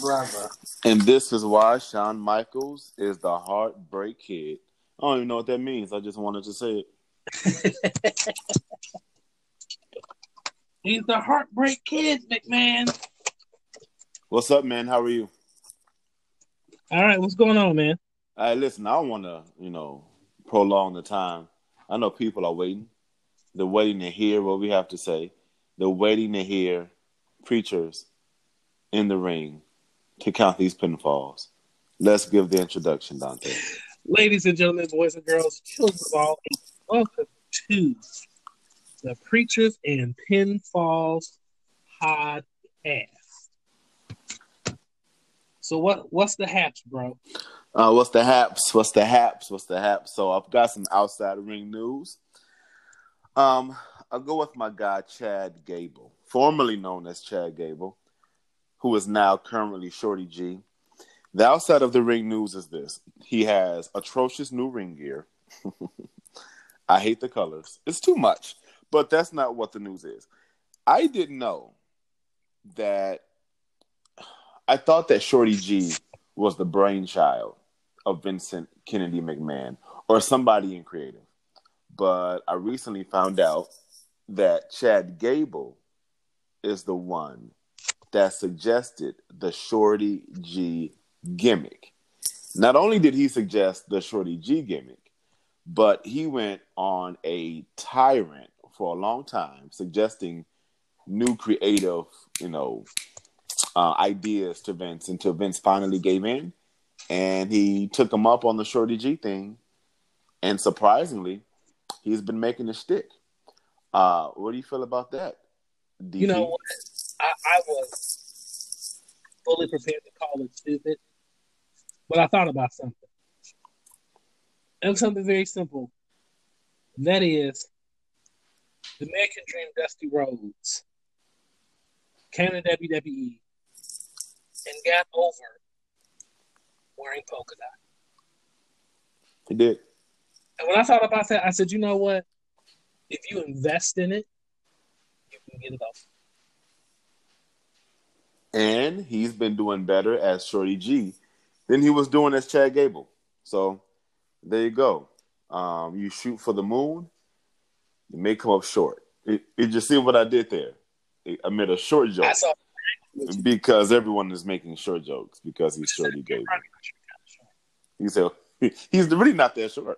brother. And this is why Shawn Michaels is the Heartbreak Kid. I don't even know what that means. I just wanted to say it. He's the Heartbreak Kid, McMahon. What's up, man? How are you? All right, what's going on, man? Hey, listen, I don't want to, prolong the time. I know people are waiting. They're waiting to hear what we have to say. They're waiting to hear preachers in the ring to count these pinfalls. Let's give the introduction, Dante. Ladies and gentlemen, boys and girls, children of all ages, welcome to the Preachers and Pinfalls podcast. So what's the haps, bro? What's the haps? So I've got some outside ring news. I'll go with my guy Chad Gable, formerly known as Chad Gable, who is now currently Shorty G. The outside of the ring news is this. He has atrocious new ring gear. I hate the colors. It's too much. But that's not what the news is. I didn't know that. I thought that Shorty G was the brainchild of Vincent Kennedy McMahon or somebody in creative. But I recently found out that Chad Gable is the one that suggested the Shorty G gimmick. Not only did he suggest the Shorty G gimmick, but he went on a tyrant for a long time, suggesting new creative, ideas to Vince until Vince finally gave in, and he took him up on the Shorty G thing. And surprisingly, he's been making a shtick. What do you feel about that, DP? You know what? I was fully prepared to call it stupid, but I thought about something. It was something very simple. And that is, the American Dream Dusty Rhodes came to WWE and got over wearing polka dot. He did. And when I thought about that, I said, you know what? If you invest in it, you can get it off. And he's been doing better as Shorty G than he was doing as Chad Gable. So there you go. You shoot for the moon, you may come up short. You just see what I did there. I made a short joke. I saw because everyone is making short jokes because he's Shorty Gable. You say he's really not that short.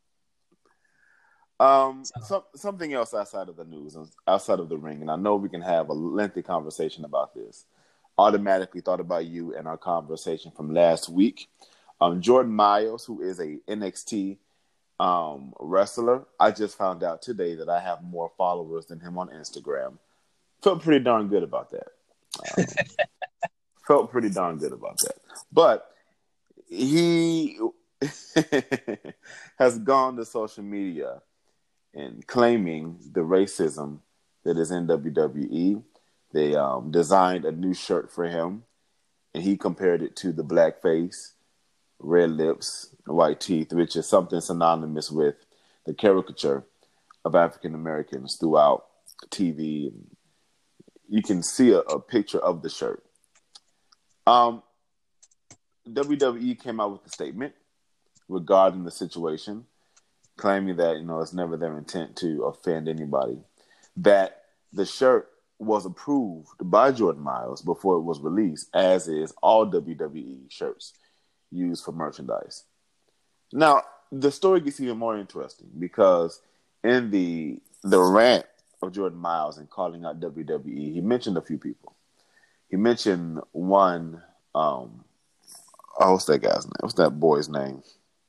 Something else outside of the news, outside of the ring, and I know we can have a lengthy conversation about this. Automatically thought about you and our conversation from last week. Jordan Myles, who is a NXT wrestler, I just found out today that I have more followers than him on Instagram. Felt pretty darn good about that. But he has gone to social media and claiming the racism that is in WWE. They designed a new shirt for him, and he compared it to the black face, red lips, white teeth, which is something synonymous with the caricature of African Americans throughout TV. And you can see a picture of the shirt. WWE came out with a statement regarding the situation, claiming that, it's never their intent to offend anybody, that the shirt was approved by Jordan Myles before it was released, as is all WWE shirts used for merchandise. Now, the story gets even more interesting because in the rant of Jordan Myles and calling out WWE, he mentioned a few people. He mentioned one, what's that guy's name? What's that boy's name?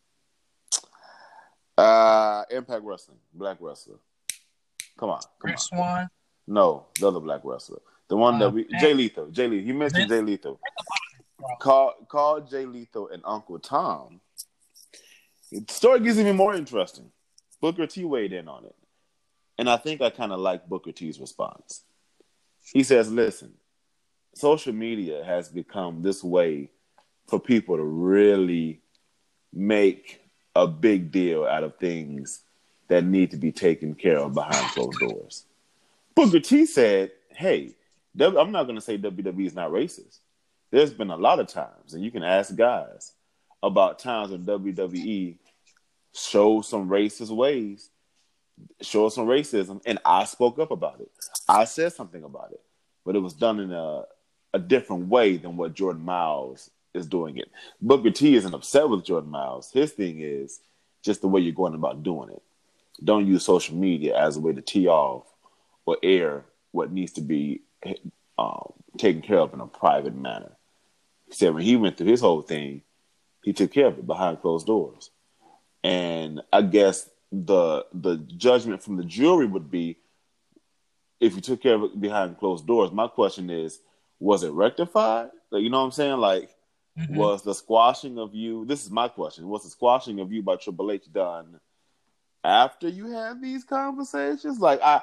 Impact Wrestling, black wrestler. Come on. Swan? No, the other black wrestler. The one that Jay Lethal. He mentioned Jay Lethal. Called Jay Lethal and Uncle Tom. The story gets even more interesting. Booker T weighed in on it. And I think I kind of like Booker T's response. He says, listen, social media has become this way for people to really make a big deal out of things that need to be taken care of behind closed doors. Booker T said, hey, I'm not going to say WWE is not racist, there's been a lot of times, and you can ask guys about times when WWE showed some racist ways, showed some racism, and I spoke up about it. I said something about it, but it was done in a different way than what Jordan Miles is doing it. Booker T isn't upset with Jordan Miles. His thing is just the way you're going about doing it. Don't use social media as a way to tee off or air what needs to be taken care of in a private manner. He said when he went through his whole thing, he took care of it behind closed doors. And I guess the judgment from the jury would be if you took care of it behind closed doors. My question is, was it rectified? Like, you know what I'm saying? Like, was the squashing of you? This is my question. Was the squashing of you by Triple H done after you had these conversations? Like, I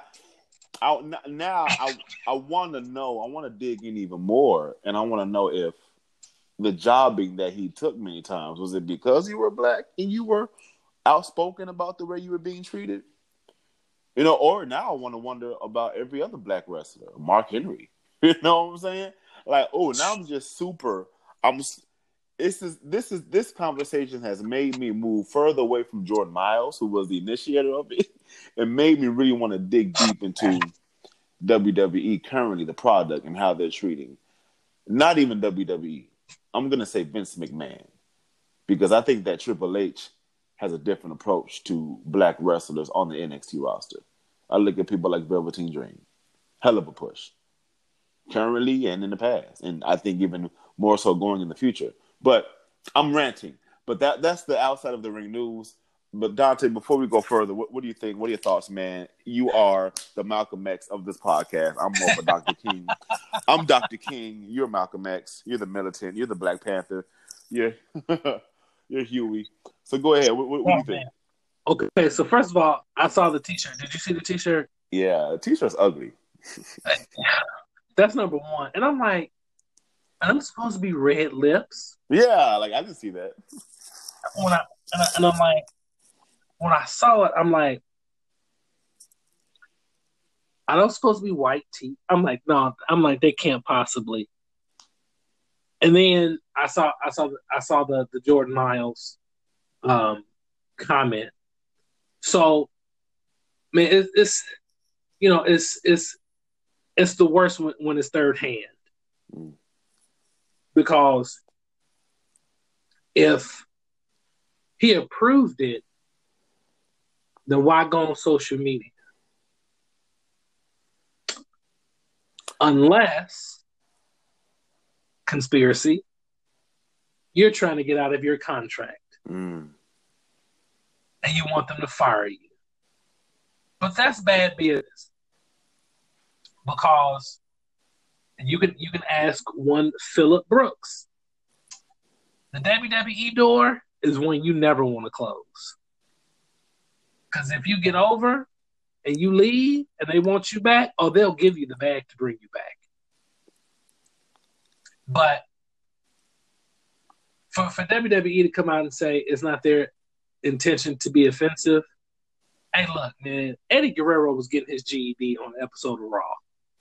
want to know. I want to dig in even more, and I want to know if the jobbing that he took many times, was it because you were black and you were outspoken about the way you were being treated? You know, or now I want to wonder about every other black wrestler, Mark Henry. You know what I'm saying? Like, oh, now I'm just super. This conversation has made me move further away from Jordan Miles, who was the initiator of it, and made me really want to dig deep into WWE currently, the product, and how they're treating not even WWE. I'm going to say Vince McMahon, because I think that Triple H has a different approach to black wrestlers on the NXT roster. I look at people like Velveteen Dream. Hell of a push. Currently and in the past. And I think even more so going in the future. But I'm ranting. But that's the outside of the ring news. But Dante, before we go further, what do you think? What are your thoughts, man? You are the Malcolm X of this podcast. I'm more of a Dr. King. I'm Dr. King. You're Malcolm X. You're the militant. You're the Black Panther. You're Huey. So go ahead. What do you think? Okay, so first of all, I saw the T-shirt. Did you see the T-shirt? Yeah, the T-shirt's ugly. That's number one. And I'm like, I'm supposed to be red lips? Yeah, like I didn't see that. I'm like, when I saw it, I'm like, are those supposed to be white teeth? I'm like, no. I'm like, they can't possibly. And then I saw the Jordan Miles comment. So, man, it's you know, it's the worst when it's third hand, because if he approved it, then why go on social media? Unless, conspiracy, you're trying to get out of your contract. And you want them to fire you. But that's bad business. Because you can ask one Phillip Brooks. The WWE door is one you never want to close. Because if you get over and you leave and they want you back, they'll give you the bag to bring you back. But for WWE to come out and say it's not their intention to be offensive, hey, look, man, Eddie Guerrero was getting his GED on an episode of Raw.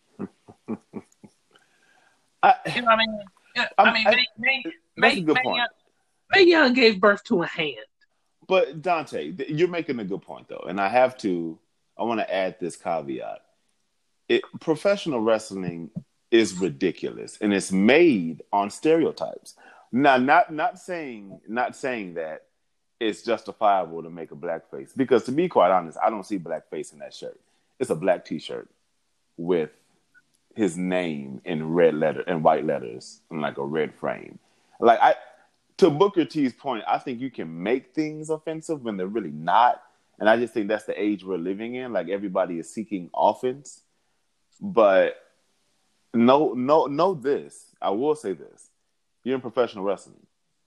You know what I mean? That's a good point. Mae Young gave birth to a hand. But Dante, you're making a good point though, and I want to add this caveat. Professional wrestling is ridiculous, and it's made on stereotypes. Now, not saying that it's justifiable to make a blackface, because to be quite honest, I don't see blackface in that shirt. It's a black T-shirt with his name in red letter and white letters in like a red frame. Like to Booker T's point, I think you can make things offensive when they're really not. And I just think that's the age we're living in. Like everybody is seeking offense. But know this. I will say this. You're in professional wrestling.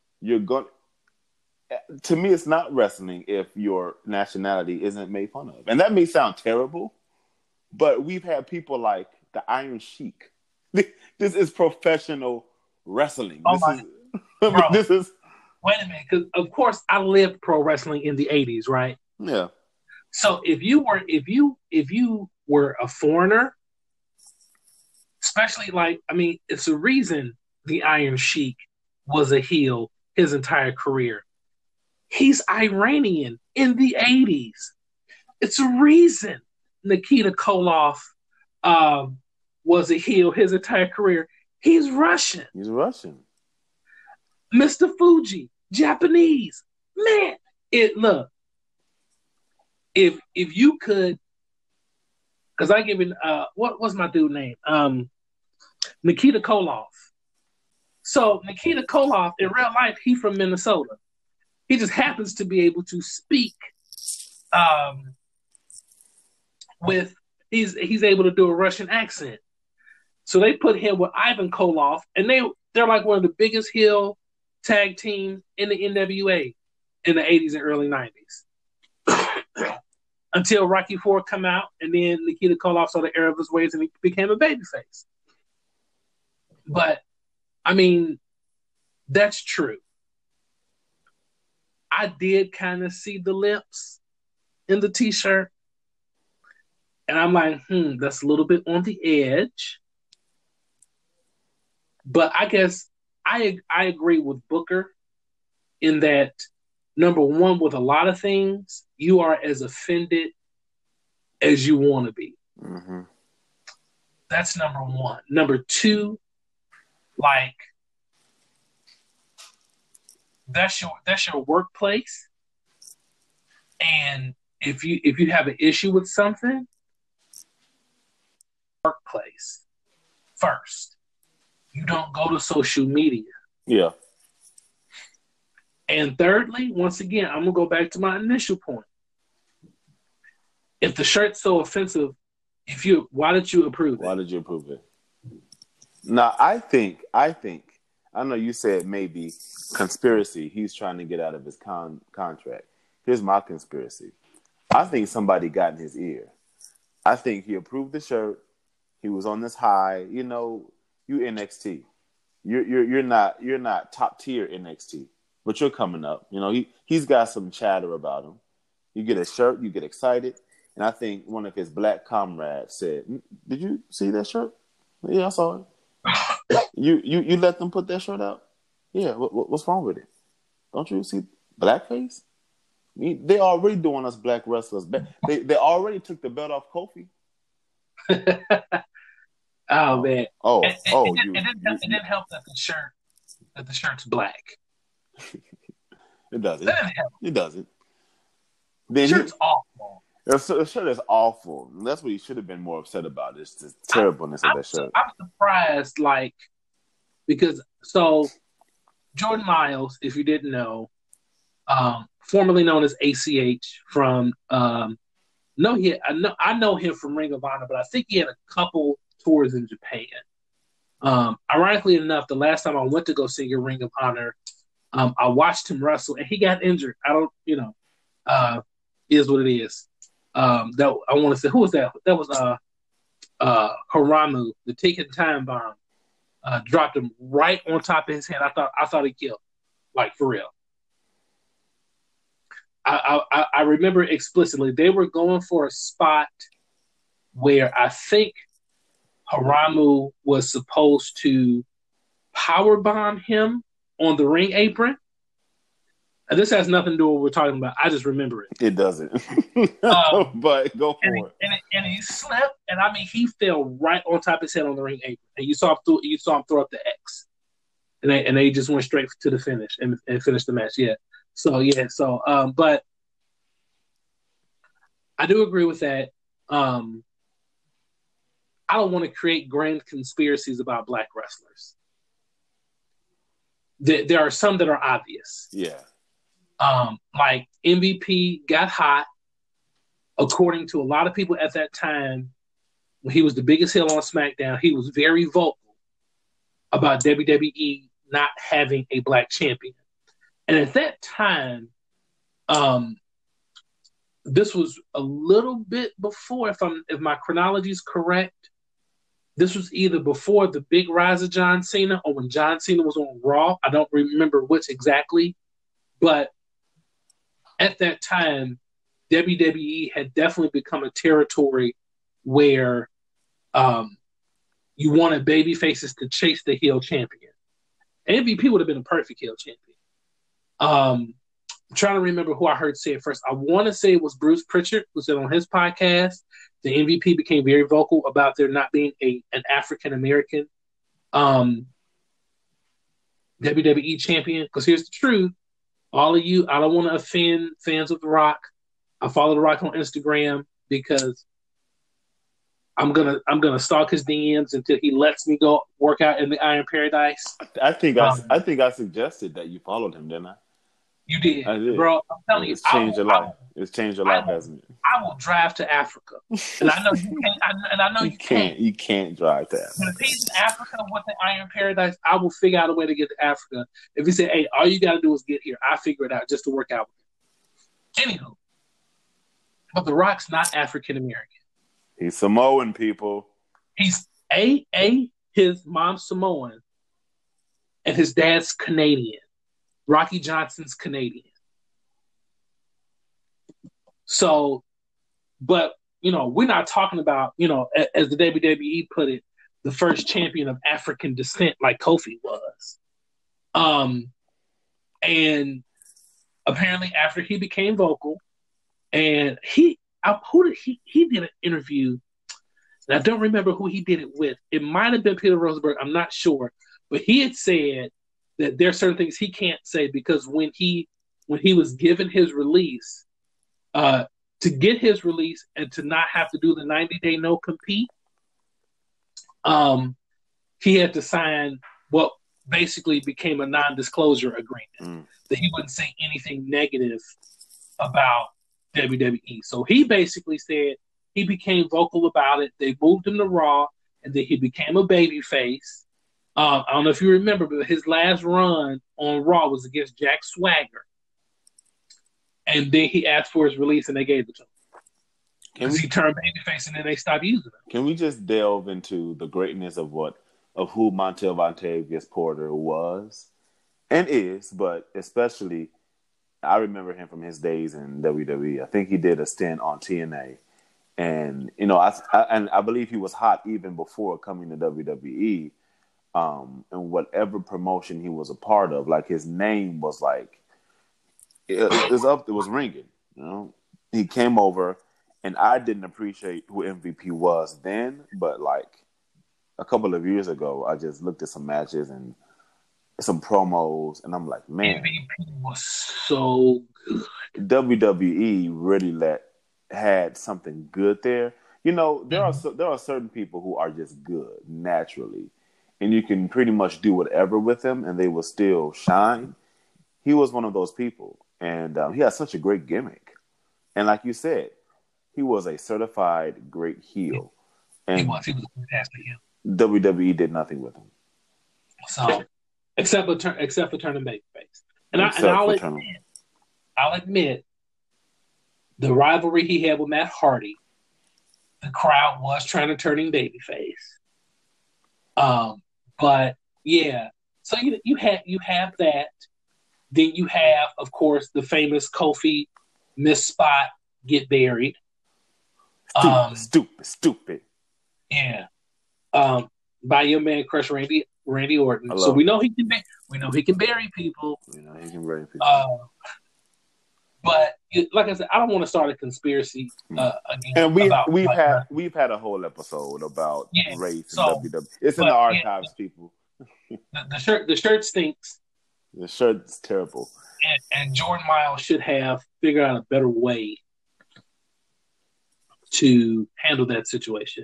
To me, it's not wrestling if your nationality isn't made fun of. And that may sound terrible, but we've had people like the Iron Sheik. This is professional wrestling. This is. Wait a minute, because of course I lived pro wrestling in the 80s, right? Yeah. So if you were a foreigner, especially it's a reason the Iron Sheik was a heel his entire career. He's Iranian in the 80s. It's a reason Nikita Koloff was a heel his entire career. He's Russian. He's Russian. Mr. Fuji, Japanese. Man, look. If you could, because I give it what was my dude name? Nikita Koloff. So Nikita Koloff in real life, he's from Minnesota. He just happens to be able to speak with he's able to do a Russian accent. So they put him with Ivan Koloff, and they're like one of the biggest heel tag teams in the NWA in the 80s and early 90s. Until Rocky IV come out, and then Nikita Koloff saw the error of his ways and he became a babyface. But, I mean, that's true. I did kind of see the lips in the T-shirt. And I'm like, that's a little bit on the edge. But I guess I agree with Booker in that, number one, with a lot of things, you are as offended as you want to be. Mm-hmm. That's number one. Number two, like, that's your workplace. And if you have an issue with something, workplace first. You don't go to social media. Yeah. And thirdly, once again, I'm gonna go back to my initial point. If the shirt's so offensive, why did you approve it? Why did you approve it? Now, I think. I know you said maybe conspiracy. He's trying to get out of his contract. Here's my conspiracy. I think somebody got in his ear. I think he approved the shirt. He was on this high. You know, you NXT. You're not top tier NXT, but you're coming up. You know, he's got some chatter about him. You get a shirt, you get excited, and I think one of his black comrades said, "Did you see that shirt? Yeah, I saw it. You let them put that shirt out? Yeah, what's wrong with it? Don't you see blackface? They already doing us black wrestlers. They already took the belt off Kofi." Oh man! It didn't help that the shirt's black. It doesn't. It doesn't. The shirt's awful. The shirt is awful. That's what he should have been more upset about. It's the terribleness of that shirt. I'm surprised, because Jordan Miles, if you didn't know, formerly known as ACH from I know him from Ring of Honor, but I think he had a couple tours in Japan. Ironically enough, the last time I went to go see a Ring of Honor, I watched him wrestle and he got injured. I don't, is what it is. That I want to say, who was that? That was Haramu, the ticking time bomb. Dropped him right on top of his head. I thought he killed, like for real. I remember explicitly they were going for a spot where I think Haramu was supposed to powerbomb him on the ring apron. And this has nothing to do with what we're talking about. I just remember it. It doesn't. But go for it. And he slipped, and I mean, he fell right on top of his head on the ring apron. And you saw him throw up the X. And they just went straight to the finish and finished the match. Yeah. But I do agree with that. I don't want to create grand conspiracies about black wrestlers. There are some that are obvious. Yeah. Like MVP got hot, according to a lot of people at that time. When he was the biggest heel on SmackDown, he was very vocal about WWE not having a black champion. And at that time, this was a little bit before, if my chronology is correct, this was either before the big rise of John Cena or when John Cena was on Raw. I don't remember which exactly, but at that time, WWE had definitely become a territory where you wanted baby faces to chase the heel champion. MVP would have been a perfect heel champion. I'm trying to remember who I heard say it first. I want to say it was Bruce Pritchard, who said on his podcast, the MVP became very vocal about there not being an African American WWE champion. Because here's the truth. All of you, I don't want to offend fans of The Rock. I follow The Rock on Instagram because I'm gonna stalk his DMs until he lets me go work out in the Iron Paradise. I think I suggested that you followed him, didn't I? You did, I did. bro. I'm telling you, it's changed your life. It's changed your life, hasn't it? I will drive to Africa, and I know you can't. And I know you can't. You can't drive to Africa. But if he's in Africa with the Iron Paradise, I will figure out a way to get to Africa. If he said, "Hey, all you got to do is get here," I figure it out just to work out with him. Anywho, but The Rock's not African American. He's Samoan, people. He's his mom's Samoan, and his dad's Canadian. Rocky Johnson's Canadian. So, but, we're not talking about, as the WWE put it, the first champion of African descent like Kofi was. And apparently after he became vocal, and he did an interview, and I don't remember who he did it with. It might have been Peter Rosenberg. I'm not sure. But he had said that there are certain things he can't say because when he was given his release, to get his release and to not have to do the 90-day no compete, he had to sign what basically became a non-disclosure agreement that he wouldn't say anything negative about WWE. So he basically said he became vocal about it. They moved him to Raw, and then he became a babyface. I don't know if you remember, but his last run on Raw was against Jack Swagger. And then he asked for his release, and they gave it to him. Because he turned babyface, and then they stopped using him. Can we just delve into the greatness of who Montel Vontavious Porter was and is, but especially I remember him from his days in WWE. I think he did a stint on TNA. And, I believe he was hot even before coming to WWE. And whatever promotion he was a part of, like his name was like, it was ringing. He came over, and I didn't appreciate who MVP was then, but like a couple of years ago, I just looked at some matches and some promos, and I'm like, man, MVP was so good. WWE really had something good there. There are certain people who are just good naturally, and you can pretty much do whatever with them, and they will still shine. He was one of those people, and he had such a great gimmick. And like you said, he was a certified great heel. And he was a fantastic heel. WWE did nothing with him. So, except for turning babyface. And I'll admit, the rivalry he had with Matt Hardy, the crowd was trying to turn him babyface. But yeah, so you have that. Then you have, of course, the famous Kofi miss spot, get buried. Stupid. Yeah. By your man Crush Randy Orton. So we know he can bury people. He can bury people. But like I said, I don't want to start a conspiracy again. And we've had a whole episode about race and WWE. It's in the archives, people. The shirt stinks. The shirt's terrible. And Jordan Miles should have figured out a better way to handle that situation.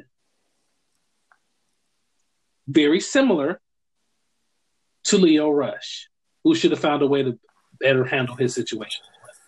Very similar to Leo Rush, who should have found a way to better handle his situation.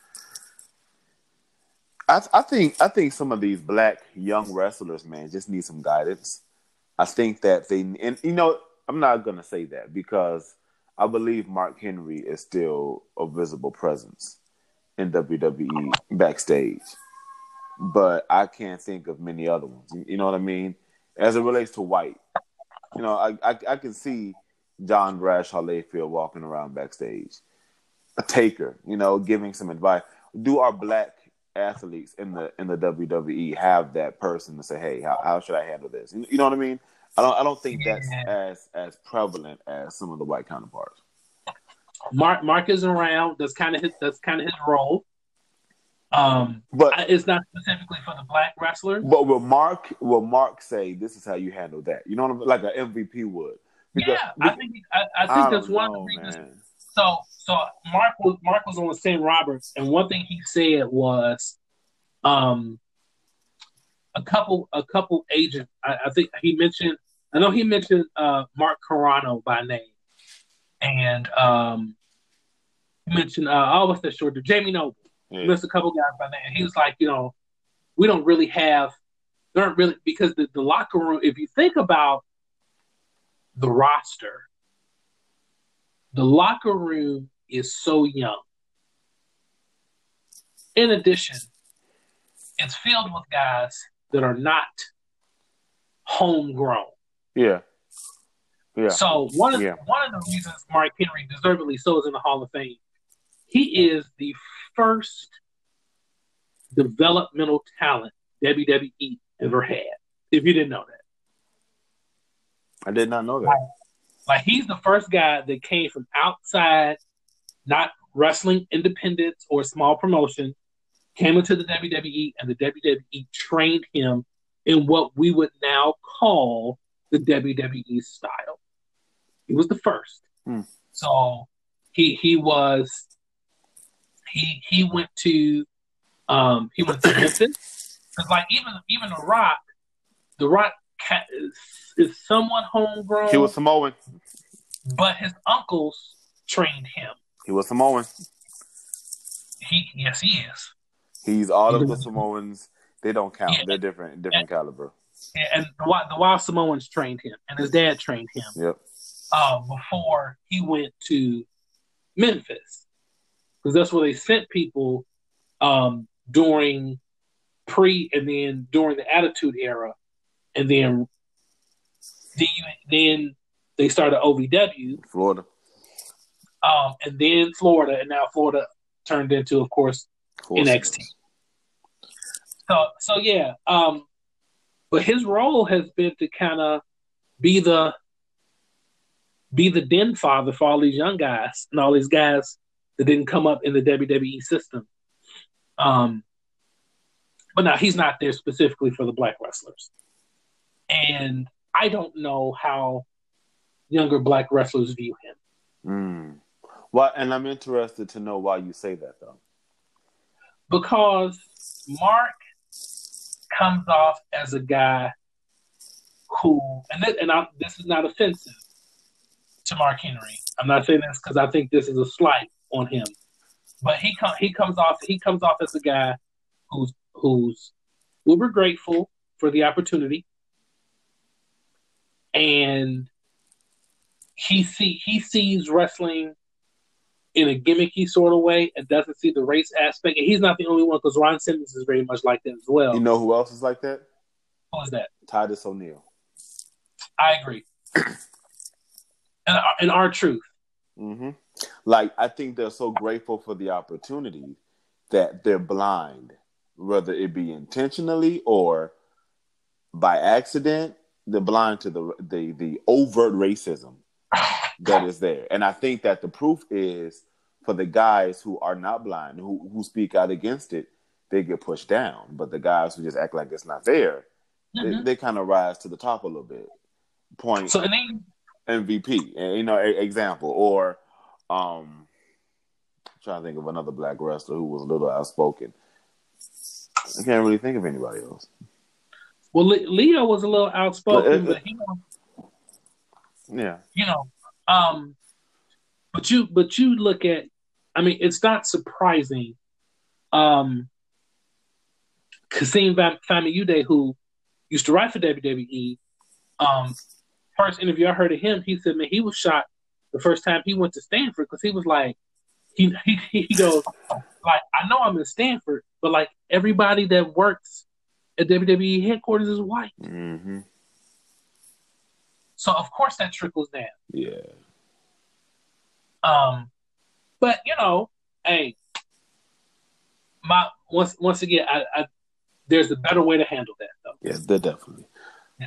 I think some of these black young wrestlers, man, just need some guidance. I think that I'm not gonna say that because I believe Mark Henry is still a visible presence in WWE backstage, but I can't think of many other ones. You know what I mean? As it relates to white, I can see John Bradshaw Layfield walking around backstage, a Taker, giving some advice. Do our black athletes in the WWE have that person to say, hey, how should I handle this? You know what I mean? I don't think that's as prevalent as some of the white counterparts. Mark is around. That's kind of his role. But It's not specifically for the black wrestlers. but will Mark say this is how you handle that? You know what I mean? Like an MVP would. Because, Yeah, because I I think that's don't one of the know, reasons. man. So Mark was on with Sam Roberts, and one thing he said was, a couple agents. I think he mentioned. I know he mentioned Mark Carrano by name, and he mentioned what's that short? Jamie Noble. Yeah. He mentioned a couple guys by name. And he was like, we don't really have. There aren't really because the locker room. If you think about the roster, the locker room is so young. In addition, it's filled with guys that are not homegrown. Yeah. Yeah. So one of the reasons Mark Henry deservedly so is in the Hall of Fame, he is the first developmental talent WWE ever had. If you didn't know that, I did not know that. Like he's the first guy that came from outside, not wrestling independents or small promotion, came into the WWE, and the WWE trained him in what we would now call the WWE style. He was the first. So he went to Memphis because like even the Rock is somewhat homegrown. He was Samoan, but his uncles trained him. He was Samoan. Yes, he is. He's all of the Samoans. They don't count. Yeah. They're different caliber. Yeah, and the Wild Samoans trained him, and his dad trained him. Yep. Before he went to Memphis, because that's where they sent people during and then during the Attitude Era, and then they started OVW, Florida, and then Florida, and now Florida turned into, of course, NXT. So yeah, but his role has been to kind of be the den father for all these young guys and all these guys that didn't come up in the WWE system. But now he's not there specifically for the black wrestlers. And I don't know how younger black wrestlers view him. Well, and I'm interested to know why you say that, though. Because Mark comes off as a guy who, this is not offensive to Mark Henry. I'm not saying this because I think this is a slight on him, but he comes off as a guy who's uber grateful for the opportunity, and he sees wrestling in a gimmicky sort of way and doesn't see the race aspect. And he's not the only one, because Ron Simmons is very much like that as well. You know who else is like that? Who is that? Titus O'Neil. I agree. and R-Truth. Mm-hmm. Like, I think they're so grateful for the opportunity that they're blind, whether it be intentionally or by accident. They're blind to the overt racism that is there. And I think that the proof is for the guys who are not blind, who speak out against it, they get pushed down. But the guys who just act like it's not there, they kind of rise to the top a little bit. Point. So, MVP, example. Or I'm trying to think of another black wrestler who was a little outspoken. I can't really think of anybody else. Well, Leo was a little outspoken, but yeah. But you look at, I mean, it's not surprising. Kasim Famuyude, who used to write for WWE, first interview I heard of him, he said, man, he was shocked the first time he went to Stanford, because he was like, he goes, like, I know I'm in Stanford, but like everybody that works at WWE headquarters is white. Mm-hmm. So of course that trickles down. Yeah. But hey, once again, I there's a better way to handle that, though. Yeah, definitely. Yeah.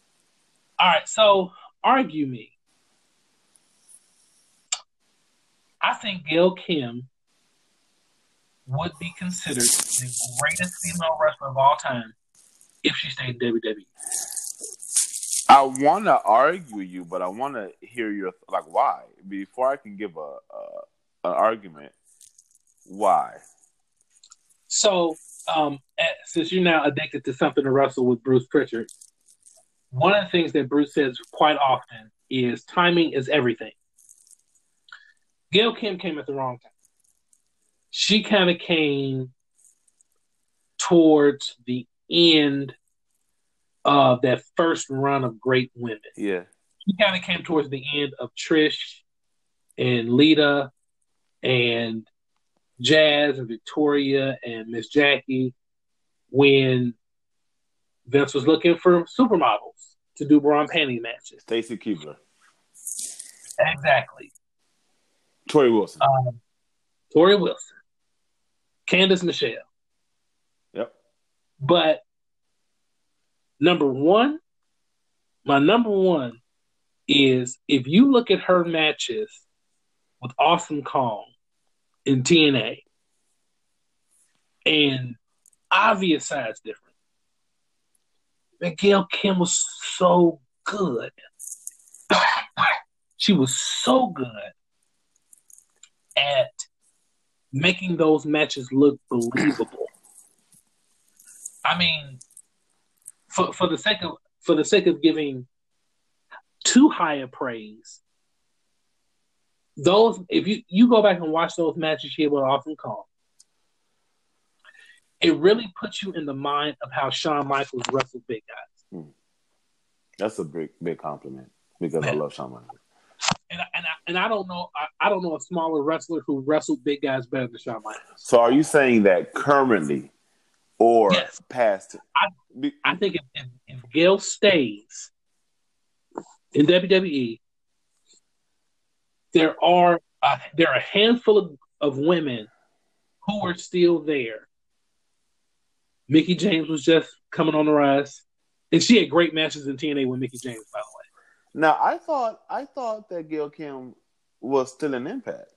All right, so argue me. I think Gail Kim would be considered the greatest female wrestler of all time if she stayed in WWE. I want to argue you, but I want to hear your why before I can give an argument. Why? So, since you're now addicted to something to wrestle with Bruce Pritchard, one of the things that Bruce says quite often is timing is everything. Gail Kim came at the wrong time. She kind of came towards the end of that first run of great women. Yeah. She kind of came towards the end of Trish and Lita and Jazz and Victoria and Miss Jackie when Vince was looking for supermodels to do bra and panty matches. Stacy Keibler. Exactly. Tori Wilson. Tori Wilson. Candice Michelle. Yep. But my number one is if you look at her matches with Awesome Kong in TNA, and obvious size difference, but Gail Kim was so good. She was so good at making those matches look believable. I mean, for the sake of giving too high a praise, those if you go back and watch those matches she had with Awesome Kong, it really puts you in the mind of how Shawn Michaels wrestled big guys. That's a big compliment because I love Shawn Michaels. And I don't know a smaller wrestler who wrestled big guys better than Shawn Michaels. So are you saying that currently or past? I think if Gail stays in WWE, there are a handful of women who are still there. Mickie James was just coming on the rise, and she had great matches in TNA with Mickie James, by the way. Now, I thought that Gail Kim was still in Impact.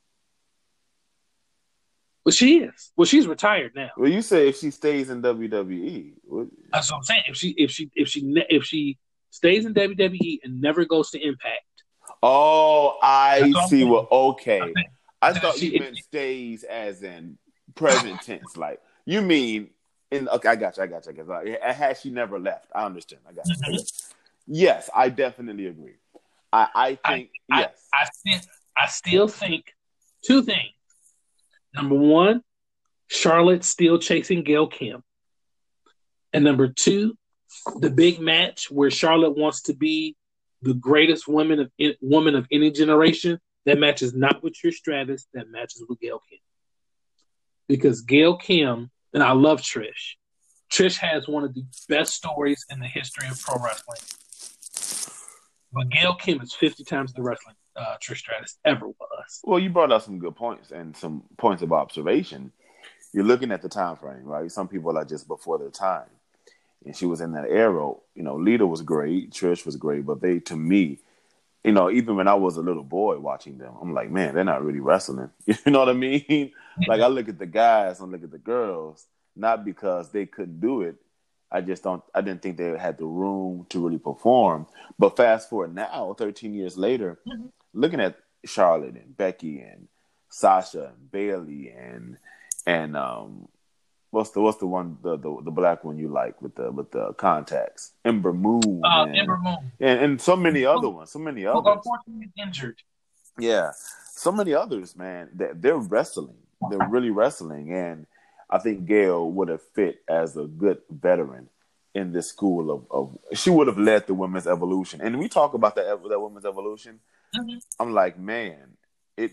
Well, she is. Well, she's retired now. Well, you say if she stays in WWE. That's what I'm saying. If she stays in WWE and never goes to Impact. Oh, I see. Well, okay. I thought you meant stays as in present tense. Like you mean okay, I got you. Like, has she never left? I understand. I got you. Mm-hmm. Yes, I definitely agree. I think yes. I still think two things. Number one, Charlotte's still chasing Gail Kim. And number two, the big match where Charlotte wants to be the greatest woman of any generation. That match is not with Trish Stratus. That match is with Gail Kim. Because Gail Kim, and I love Trish. Trish has one of the best stories in the history of pro wrestling. But Gail Kim is 50 times the wrestling Trish Stratus ever was. Well, you brought up some good points and some points of observation. You're looking at the time frame, right? Some people are just before their time. And she was in that era. You know, Lita was great. Trish was great. But they, to me, you know, even when I was a little boy watching them, I'm like, man, they're not really wrestling. You know what I mean? Like, I look at the guys and look at the girls, not because they couldn't do it. I didn't think they had the room to really perform. But fast forward now, 13 years later, looking at Charlotte and Becky and Sasha and Bayley and what's the one the black one you like with the contacts, Ember Moon, Ember Moon, and so many other ones, so many others. Unfortunately, injured. Yeah, so many others, man. They're wrestling. They're really wrestling, and I think Gail would have fit as a good veteran in this school of she would have led the women's evolution. And we talk about that women's evolution. Mm-hmm. I'm like, man, it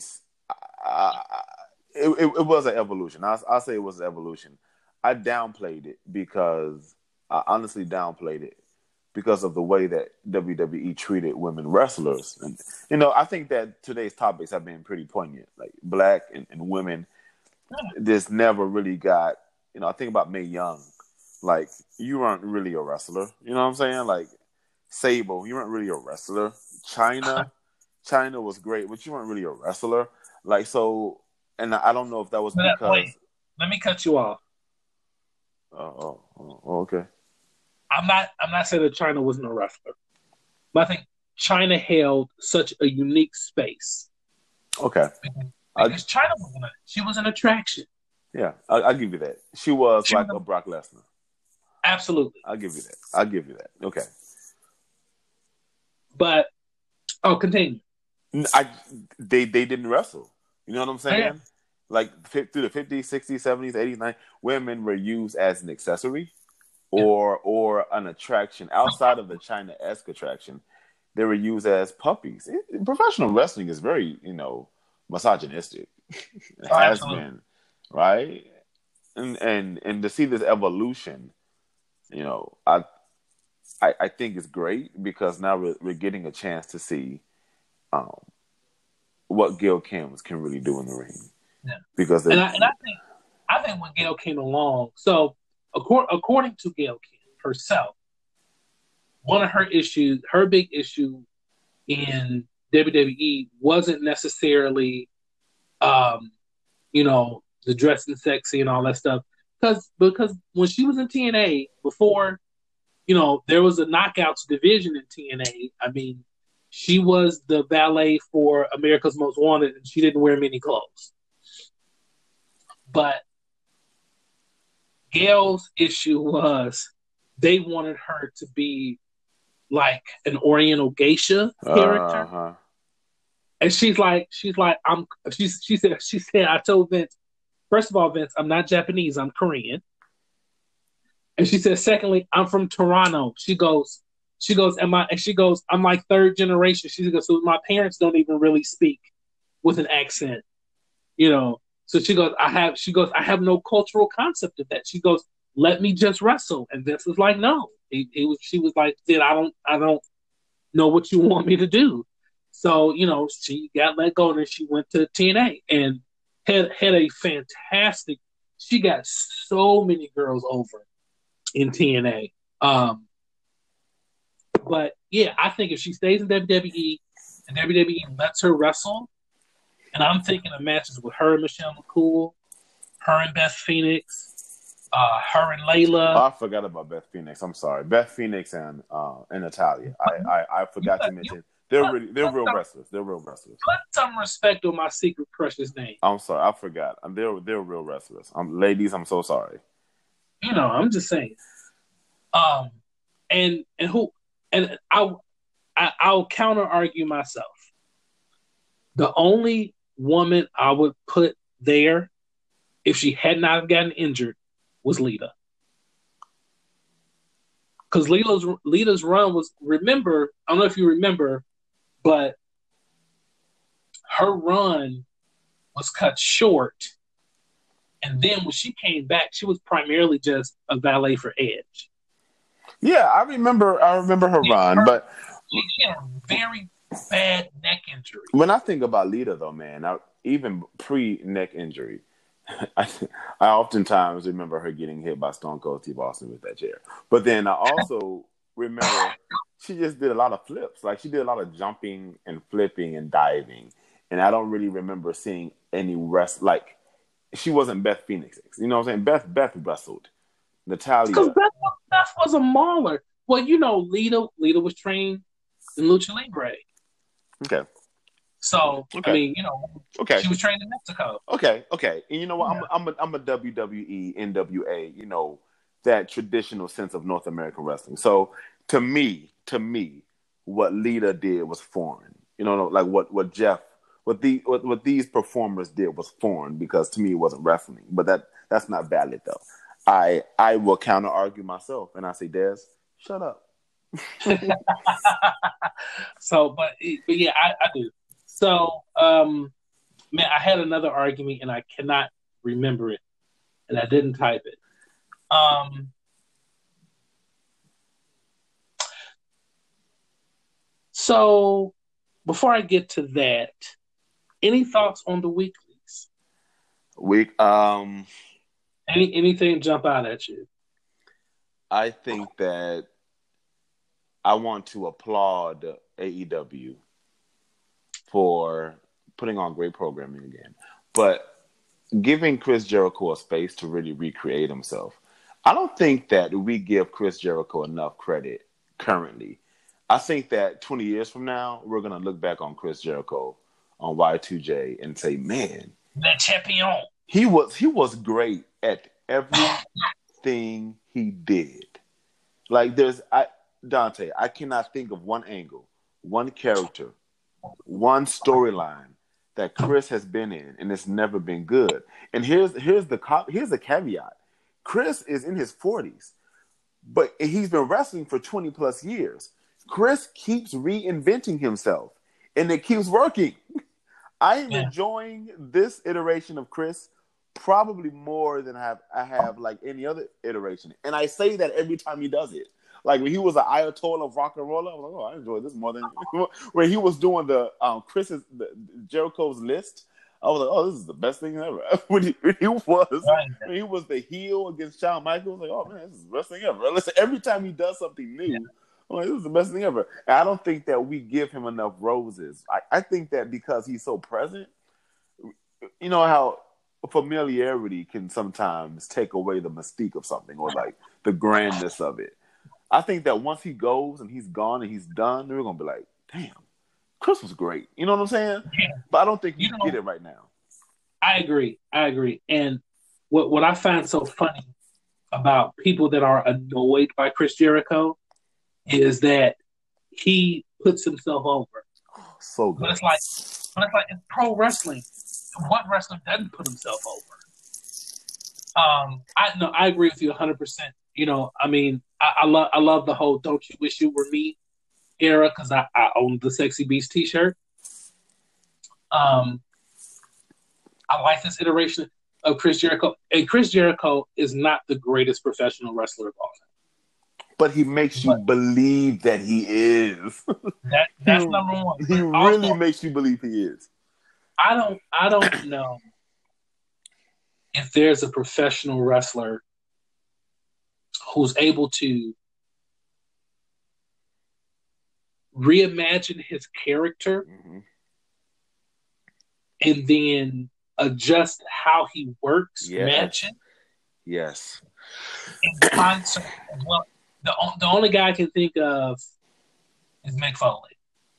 was an evolution. I'll say it was an evolution. I downplayed it because I honestly downplayed it because of the way that WWE treated women wrestlers. And, you know, I think that today's topics have been pretty poignant, like black and women. This never really got, you know, I think about Mae Young. Like, you weren't really a wrestler. You know what I'm saying? Like, Sable, you weren't really a wrestler. Chyna, China was great, but you weren't really a wrestler. Like, so, and I don't know if that was But because. wait, let me cut you off. Okay. I'm not saying that China wasn't a wrestler, but I think China held such a unique space. Okay. Because China she was an attraction. Yeah, I'll give you that. She was like a Brock Lesnar. Absolutely. I'll give you that. Okay. But continue. They didn't wrestle. You know what I'm saying? Yeah. Like through the 50s, 60s, 70s, 80s, 90s, women were used as an accessory or an attraction outside of the China-esque attraction. They were used as puppies. Professional wrestling is very, misogynistic. It has been, right? And to see this evolution, I think it's great because now we're getting a chance to see what Gail Kim can really do in the ring. Yeah. Because I think when Gail came along, so according to Gail Kim herself, one of her big issue in WWE wasn't necessarily, the dressing sexy and all that stuff. Because when she was in TNA before, there was a knockouts division in TNA. I mean, she was the valet for America's Most Wanted, and she didn't wear many clothes. But Gail's issue was they wanted her to be like an Oriental geisha character. Uh-huh. And she said, I told Vince, first of all, Vince, I'm not Japanese, I'm Korean. And she said, secondly, I'm from Toronto. She goes, I'm like third generation. She goes, so my parents don't even really speak with an accent, So she goes, I have no cultural concept of that. She goes, let me just wrestle. And Vince was like, no. She was like, then I don't know what you want me to do. So, she got let go and then she went to TNA and had a fantastic, she got so many girls over in TNA. But yeah, I think if she stays in WWE and WWE lets her wrestle, and I'm thinking of matches with her and Michelle McCool, her and Beth Phoenix, her and Layla. Oh, I forgot about Beth Phoenix. I'm sorry, Beth Phoenix and Natalia. I forgot to mention they're real wrestlers. They're real wrestlers. Put some respect on my secret crush's name. I'm sorry, I forgot. They're real wrestlers. Ladies, I'm so sorry. I'm just saying. And I'll counter argue myself. The only woman I would put there, if she had not gotten injured, was Lita. Because Lita's run was, I don't know if you remember, but her run was cut short. And then when she came back, she was primarily just a valet for Edge. Yeah, I remember her run, but she had a very bad neck injury. When I think about Lita, though, man, even pre-neck injury, I oftentimes remember her getting hit by Stone Cold Steve Austin with that chair. But then I also remember she just did a lot of flips. Like, she did a lot of jumping and flipping and diving. And I don't really remember seeing any rest. Like, she wasn't Beth Phoenix. You know what I'm saying? Beth wrestled. Natalia. Because Beth was a mauler. Well, Lita was trained in Lucha Libre. Okay. So, okay. I mean, okay. She was trained in Mexico. Okay. And you know what? Yeah. I'm a WWE, NWA, that traditional sense of North American wrestling. So to me, what Lita did was foreign. Like what these performers did was foreign, because to me it wasn't wrestling. But that's not valid though. I will counter argue myself and I say, Des, shut up. So, but yeah, I do. So, man, I had another argument and I cannot remember it, and I didn't type it. So, before I get to that, any thoughts on the weeklies? Anything jump out at you? I think that I want to applaud AEW for putting on great programming again. But giving Chris Jericho a space to really recreate himself. I don't think that we give Chris Jericho enough credit currently. I think that 20 years from now, we're going to look back on Chris Jericho on Y2J and say, man, the champion. He was great at everything he did. Like Dante, I cannot think of one angle, one character, one storyline that Chris has been in, and it's never been good. And here's the caveat: Chris is in his 40s, but he's been wrestling for 20 plus years. Chris keeps reinventing himself, and it keeps working. I am enjoying this iteration of Chris probably more than I have like any other iteration, and I say that every time he does it. Like when he was an Ayatollah of rock and roll, I was like, oh, I enjoy this more than when he was doing the Jericho's list. I was like, oh, this is the best thing ever. when he was the heel against Shawn Michaels, like, oh man, this is the best thing ever. Listen, every time he does something new, I'm like, this is the best thing ever. And I don't think that we give him enough roses. I think that because he's so present, you know how familiarity can sometimes take away the mystique of something or like the grandness of it. I think that once he goes and he's gone and he's done, we're gonna be like, damn, Chris was great. You know what I'm saying? Yeah. But I don't think you get it right now. I agree. And what I find so funny about people that are annoyed by Chris Jericho is that he puts himself over. Oh, so good. But it's like in pro wrestling, what wrestler doesn't put himself over? I agree with you 100%. You know, I mean, I love the whole "Don't you wish you were me" era because I own the Sexy Beast T-shirt. I like this iteration of Chris Jericho, and Chris Jericho is not the greatest professional wrestler of all time, but he makes you believe that he is. That's number one. He really makes you believe he is. I don't know if there's a professional wrestler who's able to reimagine his character and then adjust how he works matching. Yes. In concert as well. The only guy I can think of is Mick Foley.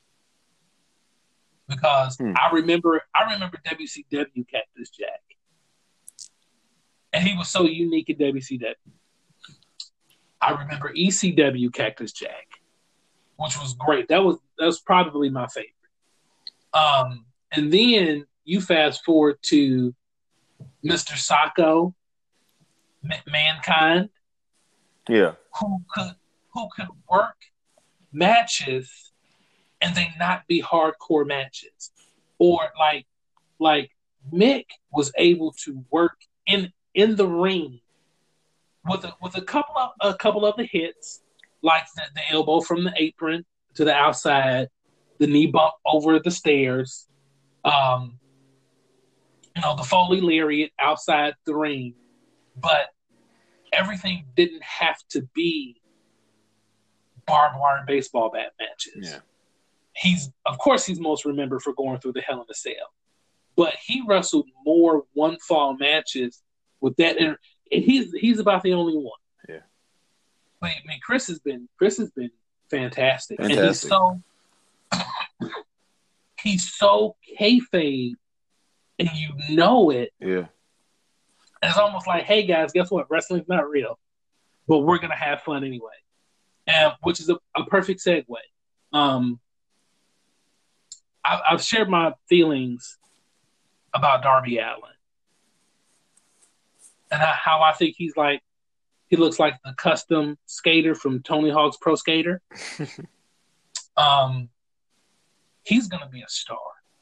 Because I remember WCW Cactus Jack. And he was so unique in WCW. I remember ECW Cactus Jack, which was great. That was probably my favorite. And then you fast forward to Mr. Sacco, Mankind. Yeah. Who could work matches and they not be hardcore matches. Or like Mick was able to work in the ring with a couple of the hits, like the elbow from the apron to the outside, the knee bump over the stairs, the Foley lariat outside the ring, but everything didn't have to be barbed wire baseball bat matches. Yeah. He's most remembered for going through the Hell in a Cell, but he wrestled more one fall matches with that, and he's about the only one. Yeah, but I mean, Chris has been fantastic. And he's so kayfabe, and you know it. Yeah, and it's almost like, hey guys, guess what? Wrestling's not real, but we're gonna have fun anyway, and which is a perfect segue. I've shared my feelings about Darby Allin and how I think he looks like the custom skater from Tony Hawk's Pro Skater. He's going to be a star.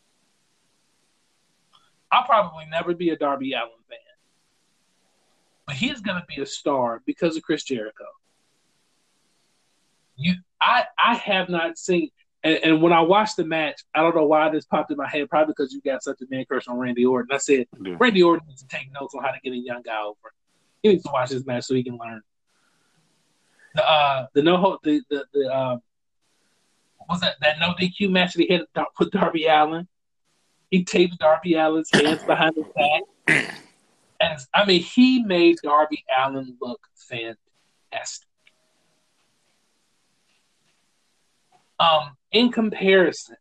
I'll probably never be a Darby Allin fan, but he's going to be a star because of Chris Jericho. I have not seen. And when I watched the match, I don't know why this popped in my head, probably because you got such a man crush on Randy Orton. I said, Randy Orton needs to take notes on how to get a young guy over. He needs to watch this match so he can learn. was that no DQ match that he had with Darby Allin? He taped Darby Allin's hands behind his back. And I mean, he made Darby Allin look fantastic. In comparison,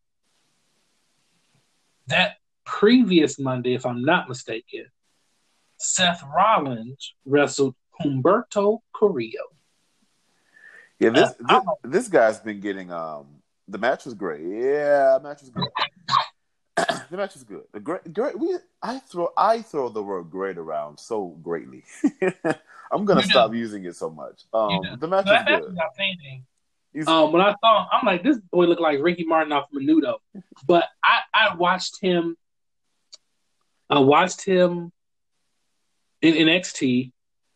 that previous Monday, if I'm not mistaken, Seth Rollins wrestled Humberto Carrillo. Yeah, this guy's been getting the match was great. Yeah, the match was good. The match was good. The great. I throw the word great around so greatly. I'm gonna stop using it so much. The match was good. When I saw him, I'm like, this boy looked like Ricky Martin off Menudo. But I watched him. I watched him in NXT.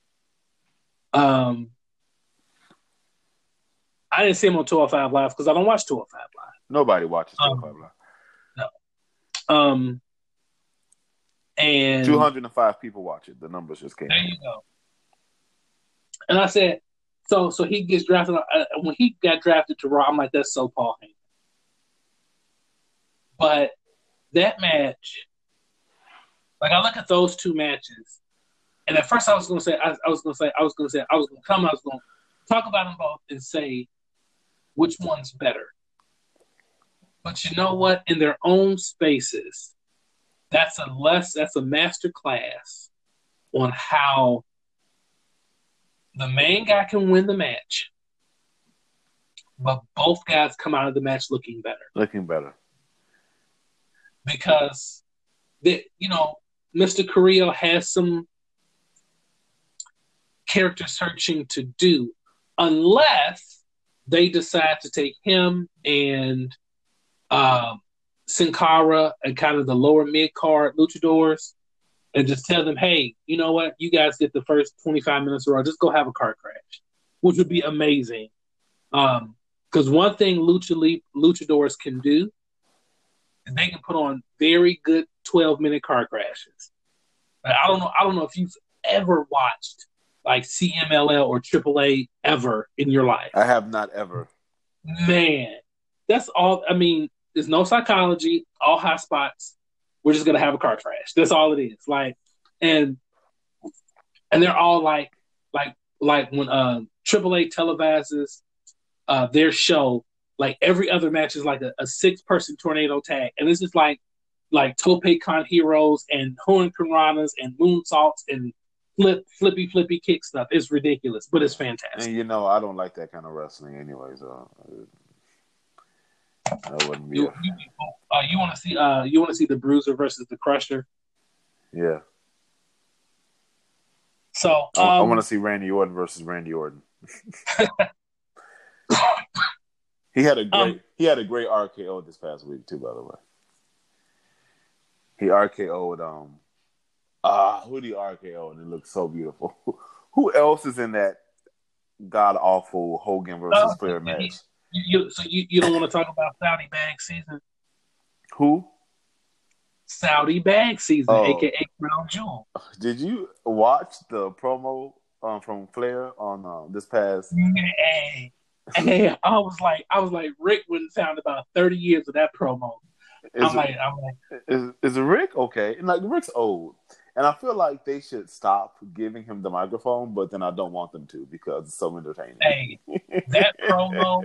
I didn't see him on 205 Live because I don't watch 205 Live. Nobody watches 205 Live. No. And 205 people watch it. The numbers just came. There you go. And I said, so he gets drafted. When he got drafted to Raw, I'm like, that's so Paul Heyman. But that match, like I look at those two matches, and at first I was going to talk about them both and say which one's better. But you know what? In their own spaces, that's a master class on how the main guy can win the match, but both guys come out of the match looking better. Because Mr. Carrillo has some character searching to do, unless they decide to take him and Sin Cara and kind of the lower mid card luchadors and just tell them, hey, you know what? You guys get the first 25 minutes of Raw. Just go have a car crash, which would be amazing. Because one thing luchadors can do is they can put on very good 12-minute car crashes. Like, I don't know if you've ever watched like CMLL or AAA ever in your life. I have not ever. Man, that's all. I mean, there's no psychology, all high spots. We're just gonna have a car crash. That's all it is. Like, and they're all like when AAA televises their show, like every other match is like a 6-person tornado tag, and it's just like Tope Con Heroes and Hurricane Ranas and moonsaults and flippy kick stuff. It's ridiculous, but it's fantastic. And I don't like that kind of wrestling anyway, so that wouldn't be. You want to see the Bruiser versus the Crusher? Yeah. So I want to see Randy Orton versus Randy Orton. He had a great RKO this past week too, by the way. He RKO'd who did he RKO, and it looked so beautiful. Who else is in that god awful Hogan versus Flair match? You don't want to talk about Saudi Bag Season? Who? Saudi Bag Season, aka Crown Jewel. Did you watch the promo from Flair on this past? Hey, I was like, Rick wouldn't sound about 30 years of that promo. Is it Rick? Okay, and like Rick's old, and I feel like they should stop giving him the microphone, but then I don't want them to because it's so entertaining. Hey, that promo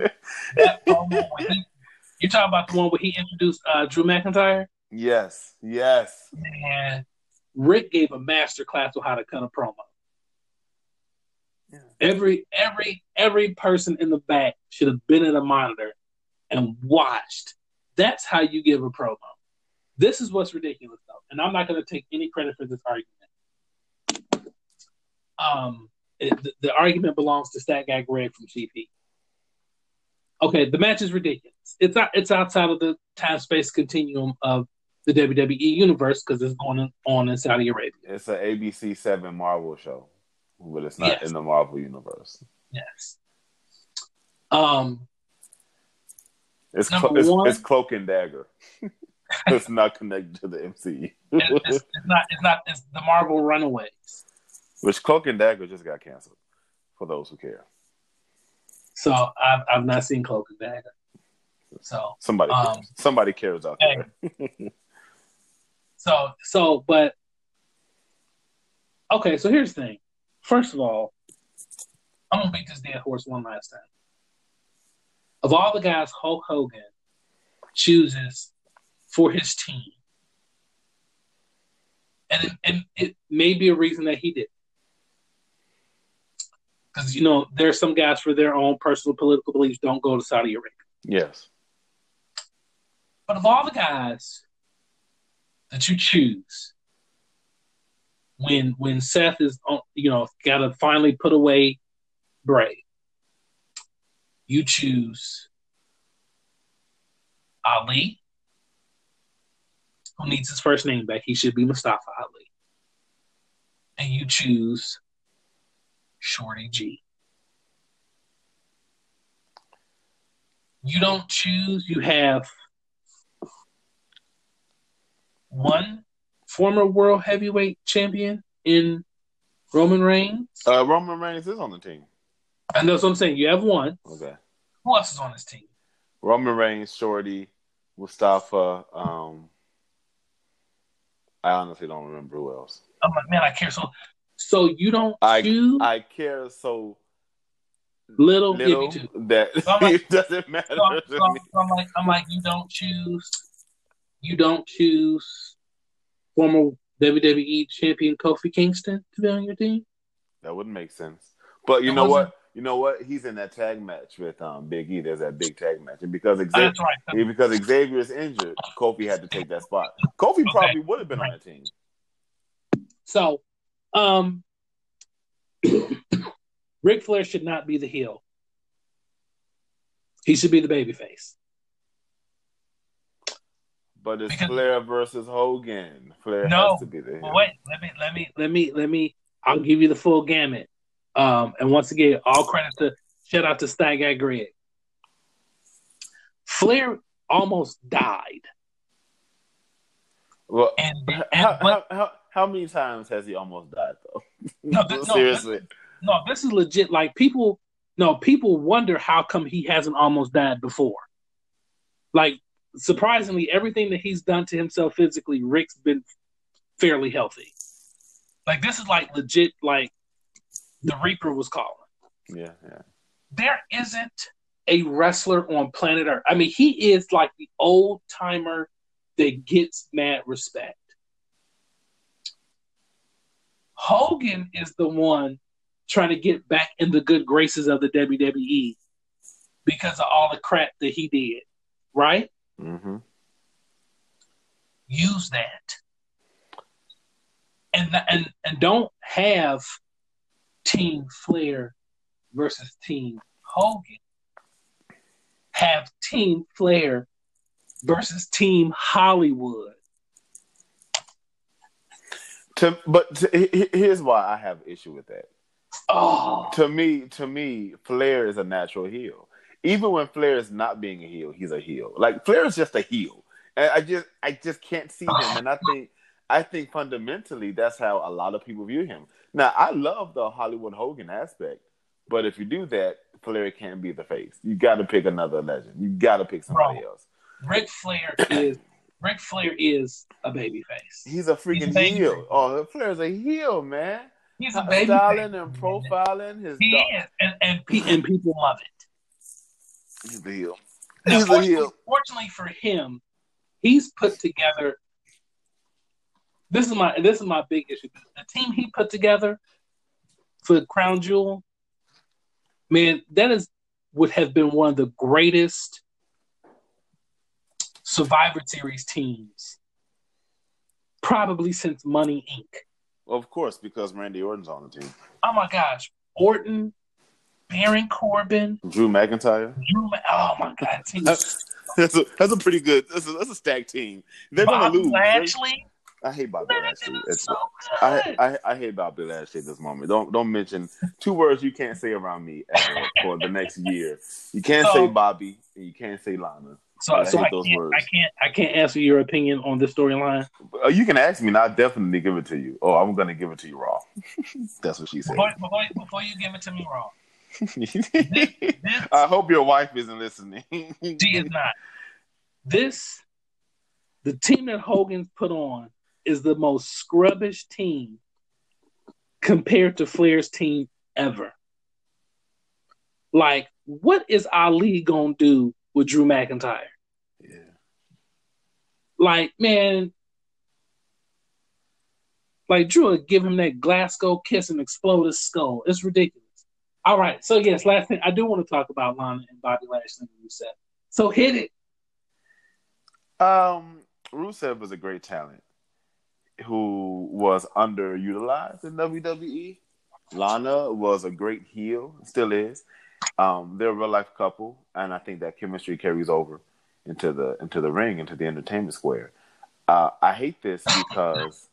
you're talking about the one where he introduced Drew McIntyre? Yes. Man, Rick gave a master class on how to cut a promo. Yeah. Every person in the back should have been at a monitor and watched. That's how you give a promo. This is what's ridiculous, though, and I'm not going to take any credit for this argument. The argument belongs to Stat Guy Greg from GP. Okay, the match is ridiculous. It's outside of the time-space continuum of the WWE universe because it's going on in Saudi Arabia. It's an ABC 7 Marvel show, but it's not in the Marvel universe. Yes. It's Cloak and Dagger. It's not connected to the MCU. It's not. It's the Marvel Runaways. Which Cloak and Dagger just got canceled. For those who care. So I've not seen Cloak and Dagger. So somebody cares. Somebody cares out there. But okay. So here's the thing. First of all, I'm gonna beat this dead horse one last time. Of all the guys Hulk Hogan chooses for his team, and it may be a reason that he did, because there are some guys for their own personal political beliefs don't go to Saudi Arabia. Yes. But of all the guys that you choose, when Seth is got to finally put away Bray, you choose Ali, who needs his first name back. He should be Mustafa Ali. And you choose Shorty G. You don't choose. You have one former world heavyweight champion in Roman Reigns. Roman Reigns is on the team. I know, so I'm saying you have one. Okay. Who else is on this team? Roman Reigns, Shorty, Mustafa. I honestly don't remember who else. I'm like, man, I care so you don't choose. I care so little that it doesn't matter to me. I'm like, you don't choose former WWE champion Kofi Kingston to be on your team? That wouldn't make sense. But you know what? You know what? He's in that tag match with Big E. There's that big tag match. And because Xavier is injured, Kofi had to take that spot. Kofi probably would have been on that team. So, Ric Flair should not be the heel. He should be the babyface. But it's Flair versus Hogan. Flair has to be the heel. Wait, let me. I'll give you the full gamut. And once again, shout out to Stat Guy Greg. Flair almost died. Well, how many times has he almost died though? Seriously. This is legit. Like people wonder how come he hasn't almost died before. Like surprisingly, everything that he's done to himself physically, Rick's been fairly healthy. Like this is like legit. Like the Reaper was calling. Yeah. There isn't a wrestler on planet Earth. I mean, he is like the old timer that gets mad respect. Hogan is the one trying to get back in the good graces of the WWE because of all the crap that he did, right? Mm-hmm. Use that. And don't have Team Flair versus Team Hogan. Have Team Flair versus Team Hollywood. Here's why I have issue with that. Oh. To me, Flair is a natural heel. Even when Flair is not being a heel, he's a heel. Like Flair is just a heel, and I just can't see him. And I think fundamentally that's how a lot of people view him. Now, I love the Hollywood Hogan aspect, but if you do that, Flair can't be the face. You got to pick another legend. You got to pick somebody else. Ric Flair is a babyface. He's a freaking heel. Oh, Flair's a heel, man. He's a babyface. Styling and profiling his. He is, and people love it. He's a heel. He's a heel. Fortunately for him, he's put together. This is my big issue. The team he put together for Crown Jewel, man, would have been one of the greatest Survivor Series teams, probably since Money Inc. Well, of course, because Randy Orton's on the team. Oh my gosh, Orton, Baron Corbin, Drew McIntyre. Oh my God, that's a pretty good. That's a stacked team. They're gonna lose. Lashley. I hate Bobby Lashley. So I hate Bobby Lashley at this moment. Don't mention two words you can't say around me ever for the next year. You can't say Bobby and you can't say Lana. I hate those words. I can't answer your opinion on this storyline. You can ask me, and I'll definitely give it to you. Oh, I'm going to give it to you raw. That's what she said. Before you give it to me raw, I hope your wife isn't listening. She is not. The team that Hogan's put on is the most scrubbish team compared to Flair's team ever. Like, what is Ali gonna do with Drew McIntyre? Yeah. Like, man, like Drew would give him that Glasgow kiss and explode his skull. It's ridiculous. All right, so yes, last thing I do want to talk about Lana and Bobby Lashley and Rusev. So hit it. Rusev was a great talent who was underutilized in WWE. Lana was a great heel, still is. They're a real life couple, and I think that chemistry carries over into the ring, into the entertainment square. I hate this because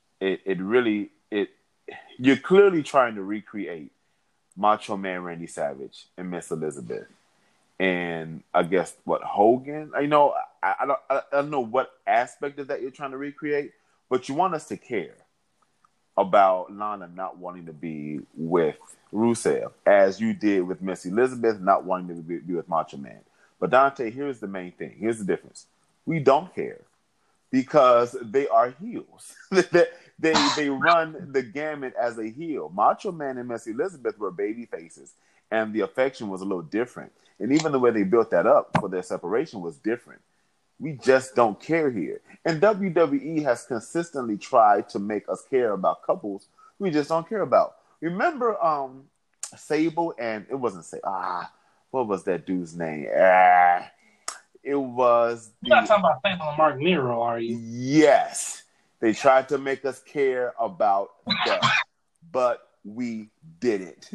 you're clearly trying to recreate Macho Man Randy Savage and Miss Elizabeth. And I guess Hogan, I don't know what aspect of that you're trying to recreate, but you want us to care about Lana not wanting to be with Rusev, as you did with Miss Elizabeth not wanting to be with Macho Man. But Dante, here's the main thing. Here's the difference. We don't care because they are heels. they run the gamut as a heel. Macho Man and Miss Elizabeth were baby faces, and the affection was a little different. And even the way they built that up for their separation was different. We just don't care here. And WWE has consistently tried to make us care about couples we just don't care about. Remember Sable and it wasn't Sable. What was that dude's name? It was... You're not talking about Sable and Mark Nero, are you? Yes. They tried to make us care about that. But we didn't.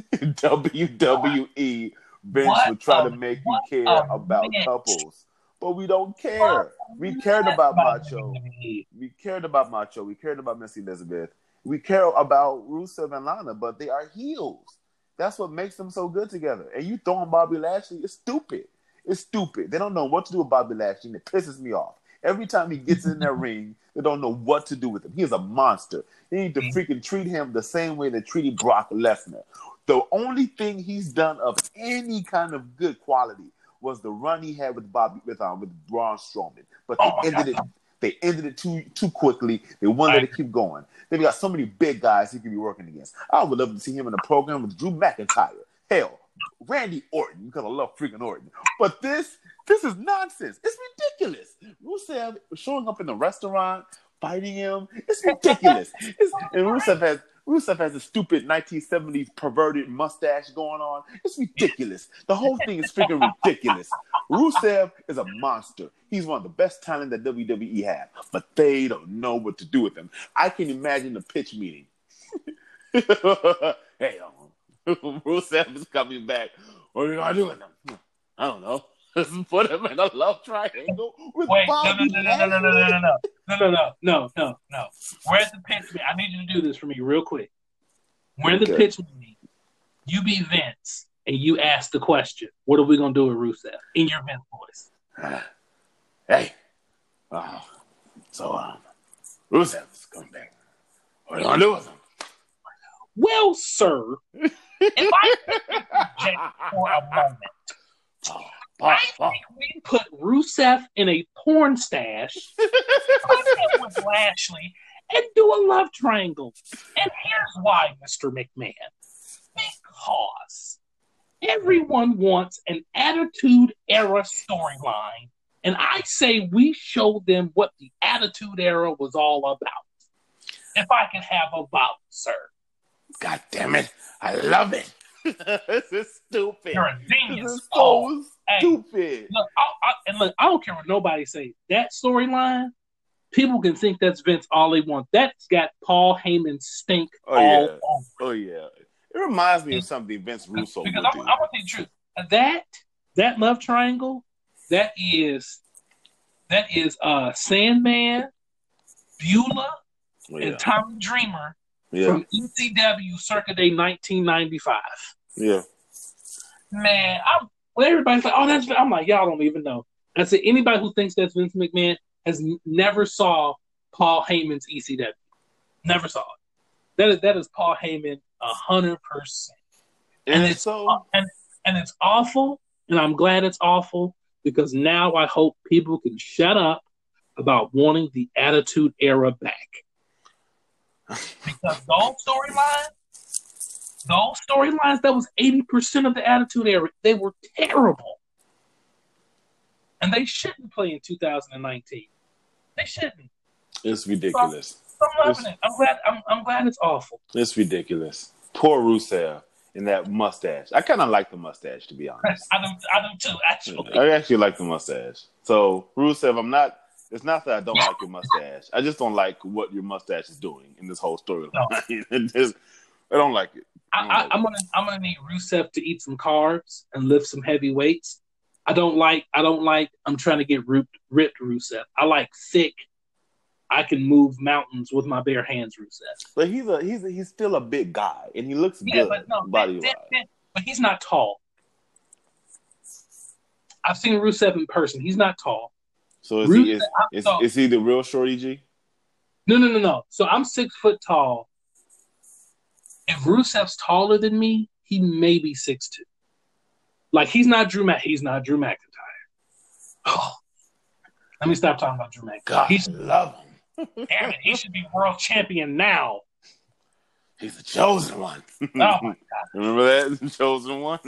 WWE... Vince would try to make you care about couples, but we don't care. We cared about Macho. We cared about Macho. We cared about Miss Elizabeth. We care about Rusev and Lana, but they are heels. That's what makes them so good together. And you throwing Bobby Lashley, it's stupid. It's stupid. They don't know what to do with Bobby Lashley, and it pisses me off. Every time he gets in that ring, they don't know what to do with him. He is a monster. They need to freaking treat him the same way they treated Brock Lesnar. The only thing he's done of any kind of good quality was the run he had with Braun Strowman. But they ended it too quickly. They wanted to keep going. They've got so many big guys he could be working against. I would love to see him in a program with Drew McIntyre. Hell, Randy Orton, because I love freaking Orton. But this is nonsense. It's ridiculous. Rusev showing up in the restaurant, fighting him. It's ridiculous. And Rusev has a stupid 1970s perverted mustache going on. It's ridiculous. The whole thing is freaking ridiculous. Rusev is a monster. He's one of the best talent that WWE have, but they don't know what to do with him. I can imagine the pitch meeting. Hey, Rusev is coming back. What are you going to do with him? I don't know. Put him in a love triangle with Bobby. No. Where's the pitch meeting? I need you to do this for me real quick. Where's the pitch meeting? You be Vince and you ask the question. What are we gonna do with Rusev in your Vince voice? Hey, Rusev's coming back. What are you gonna do with him? Well, sir, if I interject for a moment. I think we put Rusev in a porn stash with Lashley and do a love triangle. And here's why, Mr. McMahon. Because everyone wants an Attitude Era storyline. And I say we show them what the Attitude Era was all about. If I can have a vote, sir. God damn it. I love it. This is stupid. You're a genius. This is so stupid. Look, I don't care what nobody says. That storyline, people can think that's Vince all they want. That's got Paul Heyman stink all over. Oh, yeah. It reminds me of something Vince Russo would do. I'm going to tell you the truth. That love triangle, that is Sandman, Beulah, and Tommy Dreamer from ECW circa day 1995. Yeah. Man, everybody's like, I'm like, y'all don't even know. I said, anybody who thinks that's Vince McMahon has never saw Paul Heyman's ECW. Never saw it. That is Paul Heyman 100%. And it's so, and it's awful, and I'm glad it's awful because now I hope people can shut up about wanting the Attitude Era back. Because those storylines, that was 80% of the Attitude Era. They were terrible. And they shouldn't play in 2019. They shouldn't. it's ridiculous. So I'm loving it. I'm glad it's awful. It's ridiculous. Poor Rusev in that mustache. I kind of like the mustache, to be honest. I do too, actually. I actually like the mustache. So Rusev, it's not that I don't like your mustache. I just don't like what your mustache is doing in this whole storyline. No. I don't like it. I'm gonna need Rusev to eat some carbs and lift some heavy weights. I don't like. I'm trying to get ripped Rusev. I like thick. I can move mountains with my bare hands, Rusev. But he's still a big guy, and he looks good body-wise. But he's not tall. I've seen Rusev in person. He's not tall. So is he the real Shorty G? No. So I'm 6 foot tall. If Rusev's taller than me, he may be 6'2". Like he's not Drew McIntyre. Oh, let me stop talking about Drew McIntyre. God, I love him. Damn it, he should be world champion now. He's the chosen one. Oh my God! Remember that, the chosen one?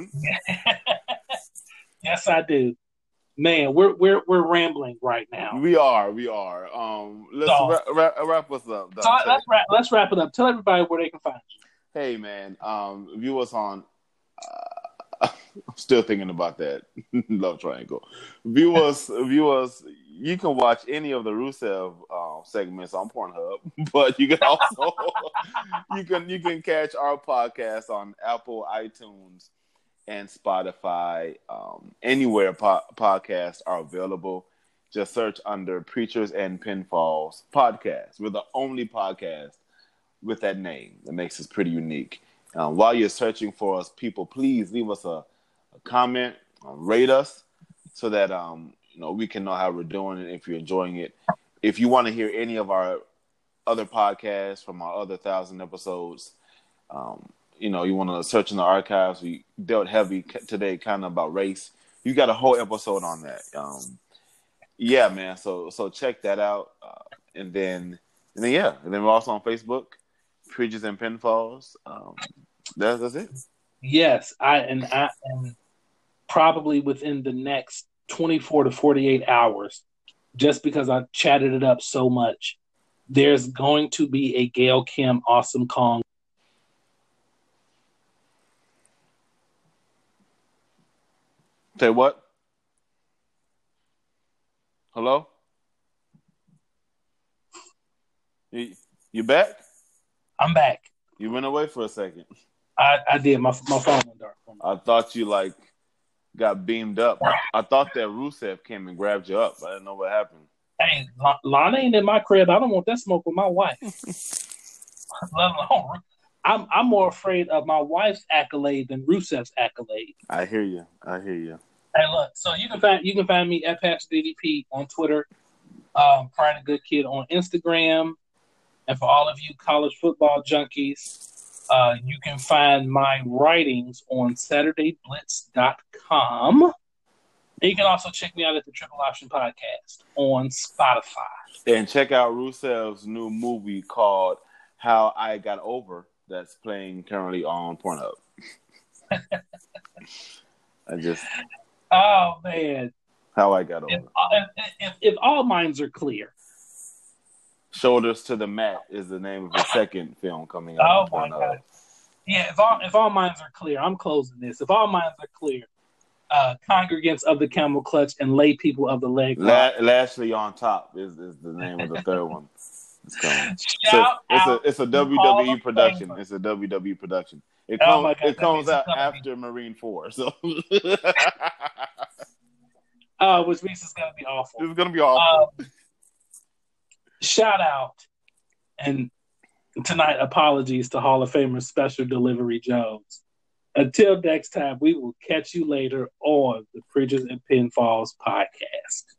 Yes, I do. Man, we're rambling right now. We are. Let's wrap us up. So let's wrap it up. Tell everybody where they can find you. Hey man, view us on. I'm still thinking about that love triangle. View us. You can watch any of the Rusev segments on Pornhub, but you can also you can catch our podcast on Apple, iTunes, and Spotify. Anywhere podcasts are available, just search under Preachers and Pinfalls Podcast. We're the only podcast with that name. That makes us pretty unique. While you're searching for us, people, please leave us a comment, rate us, so that we can know how we're doing and if you're enjoying it. If you want to hear any of our other podcasts from our other 1,000 episodes, you want to search in the archives. We dealt heavy today, kind of about race. You got a whole episode on that. Yeah, man. So check that out, and then we're also on Facebook, Preachers and Pinfalls. That's it. Yes, I am probably within the next 24 to 48 hours, just because I chatted it up so much. There's going to be a Gail Kim Awesome Kong. Say what? Hello? You back? I'm back. You went away for a second. I did. My phone went dark. I thought you got beamed up. I thought that Rusev came and grabbed you up. I didn't know what happened. Hey, Lana ain't in my crib. I don't want that smoke with my wife. I'm more afraid of my wife's accolade than Rusev's accolade. I hear you. Hey, look. So you can find me at Pastor DDP on Twitter, Pride a Good Kid on Instagram, and for all of you college football junkies, you can find my writings on SaturdayBlitz.com. And you can also check me out at the Triple Option Podcast on Spotify. And check out Rusev's new movie called How I Got Over that's playing currently on Pornhub. Oh, man. How I Got Over. If all minds are clear. Shoulders to the Mat is the name of the second film coming out. Oh, my God. Yeah, if all minds are clear, I'm closing this. If all minds are clear, Congregants of the Camel Clutch and Lay People of the Leg. Lashley on Top is the name of the third one. It's coming. It's a WWE production. It's a WWE production. It comes out after Marine 4. So which means it's gonna be awful. It's gonna be awful. Shout out and tonight apologies to Hall of Famer Special Delivery Jones. Until next time, we will catch you later on the Preachers and Pinfalls podcast.